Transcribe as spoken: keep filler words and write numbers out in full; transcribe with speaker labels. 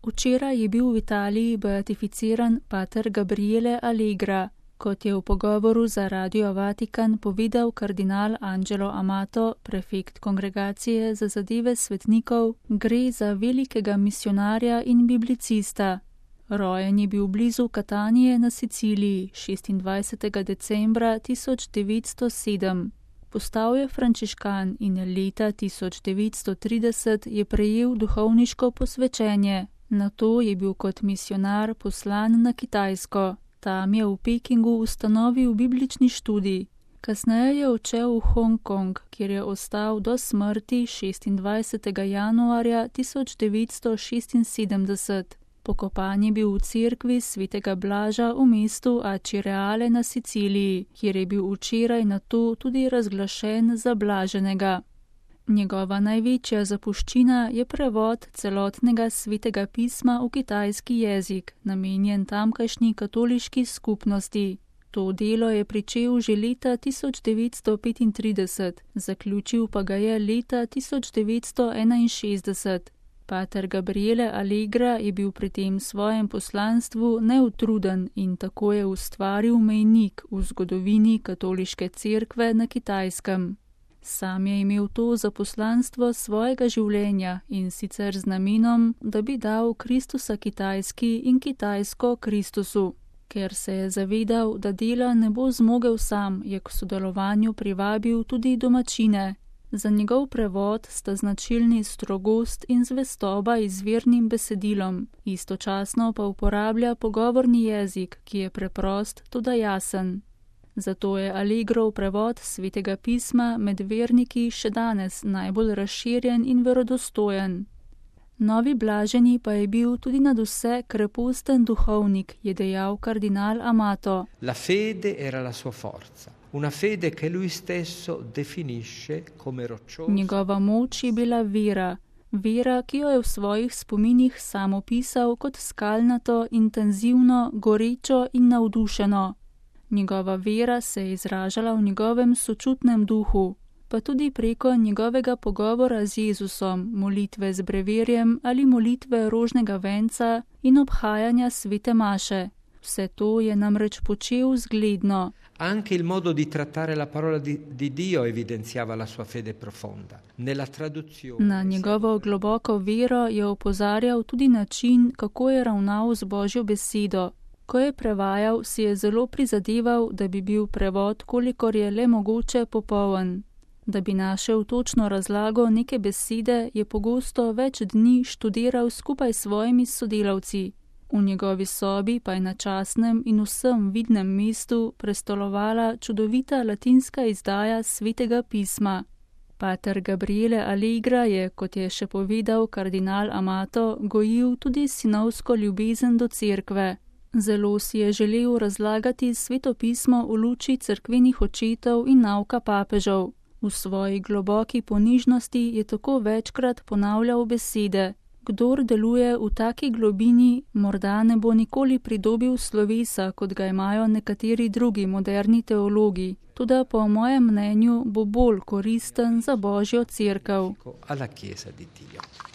Speaker 1: Včeraj je bil v Italiji beatificiran pater Gabriele Allegra. Kot je v pogovoru za Radio Vatikan povedal kardinal Angelo Amato, prefekt Kongregacije za zadeve svetnikov, gre za velikega misionarja in biblicista. Rojen je bil blizu Katanije na Siciliji šestindvajsetega decembra tisoč devetsto sedem. Postal je frančiškan in leta tisoč devetsto trideset je prejel duhovniško posvečenje. Nato je bil kot misionar poslan na Kitajsko. Tam je v Pekingu ustanovil biblični študij. Kasneje je odšel v Hongkong, kjer je ostal do smrti šestindvajsetega januarja tisoč devetsto šestinsedemdeset. Pokopan je bil v cerkvi svetega Blaža v mestu Acireale na Siciliji, kjer je bil včeraj nato tudi razglašen za blaženega. Njegova največja zapuščina je prevod celotnega svetega pisma v kitajski jezik, namenjen tamkajšnji katoliški skupnosti. To delo je pričel že leta tisoč devetsto petintrideset, zaključil pa ga je leta tisoč devetsto enainšestdeset. Pater Gabriele Allegra je bil pri tem svojem poslanstvu neutruden in tako je ustvaril mejnik v zgodovini katoliške cerkve na Kitajskem. Sam je imel to za poslanstvo svojega življenja in sicer z namenom, da bi dal Kristusa Kitajski in Kitajsko Kristusu. Ker se je zavedal, da dela ne bo zmogel sam, je k sodelovanju privabil tudi domačine. Za njegov prevod sta značilni strogost in zvestoba izvirnim besedilom, istočasno pa uporablja pogovorni jezik, ki je preprost, toda jasen. Zato je Allegrov prevod svetega pisma med verniki še danes najbolj razširjen in verodostojen. Novi blaženi pa je bil tudi nadvse kreposten duhovnik, je dejal kardinal Amato.
Speaker 2: La fede era la sua forza. Una fede che lui stesso definisce come rocciosa.
Speaker 1: Njegova moč je bila vera, vera, ki jo je v svojih spominih sam opisal kot skalnato, intenzivno, gorečo in navdušeno. Njegova vera se je izražala v njegovem sočutnem duhu, pa tudi preko njegovega pogovora z Jezusom, molitve z breverjem ali molitve rožnega venca in obhajanja svete maše. Vse to je namreč počel zgledno.
Speaker 2: Anche il modo di trattare la parola di, di Dio evidenziava la sua fede profonda. Nella traduzione.
Speaker 1: Na njegovo globoko vero je opozarjal tudi način, kako je ravnal z Božjo besedo. Ko je prevajal, si je zelo prizadeval, da bi bil prevod, kolikor je le mogoče, popoln. Da bi našel točno razlago neke besede, je pogosto več dni študiral skupaj s svojimi sodelavci. V njegovi sobi pa je na častnem in vsem vidnem mestu prestolovala čudovita latinska izdaja svetega pisma. Pater Gabriele Allegra je, kot je še povedal kardinal Amato, gojil tudi sinovsko ljubezen do cerkve. Zelo si je želel razlagati sveto pismo v luči cerkvenih očetov in nauka papežev. V svoji globoki ponižnosti je tako večkrat ponavljal besede. Kdor deluje v taki globini, morda ne bo nikoli pridobil slovesa, kot ga imajo nekateri drugi moderni teologi, toda po mojem mnenju bo bolj koristen za Božjo cerkev.